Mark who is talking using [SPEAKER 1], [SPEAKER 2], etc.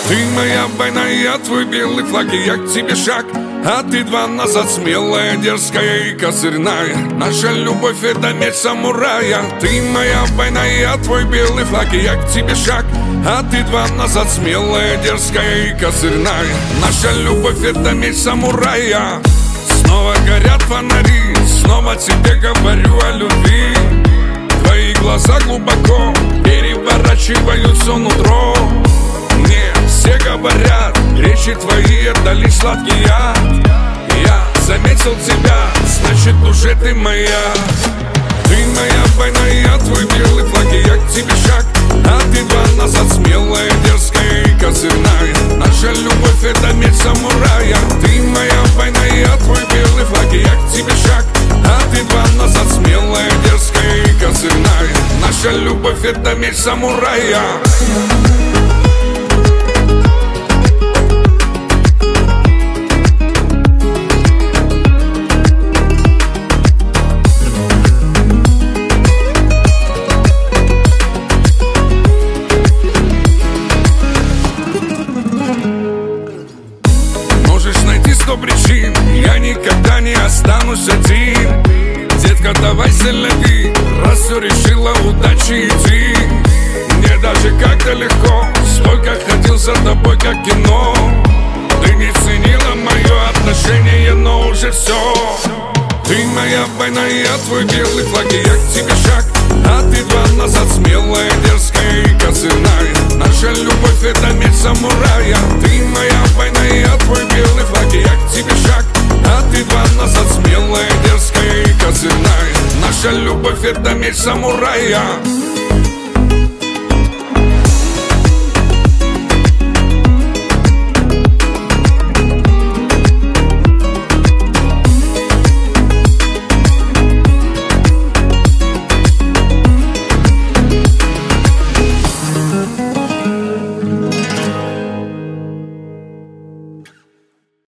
[SPEAKER 1] Ты моя война, я твой белый флаг, и я к тебе шаг, а ты два назад. Смелая, дерзкая и козырная. Наша любовь — это меч самурая. Ты моя война, я твой белый флаг, и я к тебе шаг, а ты два назад. Смелая, дерзкая и козырная. Наша любовь — это меч самурая. Снова горят фонари, снова тебе говорю о любви. Твои глаза глубоко переворачивают все нутро. Мне все говорят, речи твои — это лишь сладкий яд. Я заметил тебя, значит уже ты моя. Ты моя война, я твой белый флаг, и я к тебе шаг, а ты два назад. Смелая, дерзкая и козырная. Наша любовь — это меч самурая. Ты моя война, я твой белый флаг, и я к тебе шаг, а ты два назад. Смелая, дерзкая и козырная. Наша любовь — это меч самурая. Причин, я никогда не останусь один. Детка, давай сильнови, раз все решила, удачи иди. Мне даже как-то легко, столько ходил за тобой, как кино. Ты не ценила мое отношение, но уже все. Ты моя война, я твой белый флаг, и я к тебе шаг, а ты два назад. Смелая, дерзкая и козырная. Наша любовь — это меч самурая. Ты моя война, я твой белый флаг, и я к тебе шаг, а ты два назад. Смелая, дерзкая и козырная. Наша любовь — это меч самурая.